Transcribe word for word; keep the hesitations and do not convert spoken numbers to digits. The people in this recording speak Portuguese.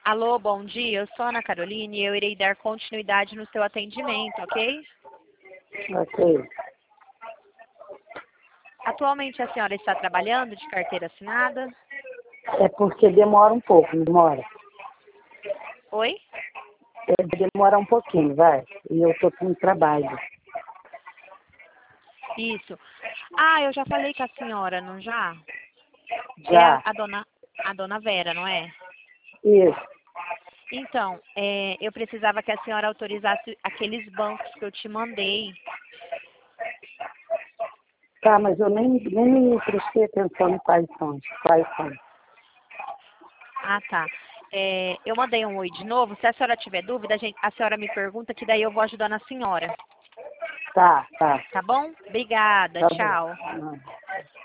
Alô, bom dia. Eu sou a Ana Carolina e eu irei dar continuidade no seu atendimento, ok? Ok. Atualmente a senhora está trabalhando de carteira assinada? É porque demora um pouco, não demora? Oi? É, demora um pouquinho, vai. E eu tô com trabalho. Isso. Ah, eu já falei com a senhora, não já? É a, Já. a dona, a dona Vera, não é? Isso. Então, é, eu precisava que a senhora autorizasse aqueles bancos que eu te mandei. Tá, mas eu nem, nem prestei atenção em quais são. Quais são. Ah, tá. É, eu mandei um oi de novo. Se a senhora tiver dúvida, a, gente, a senhora me pergunta que daí eu vou ajudando a senhora. Tá, tá. Tá bom? Obrigada. Tá bom. Tchau. Ah.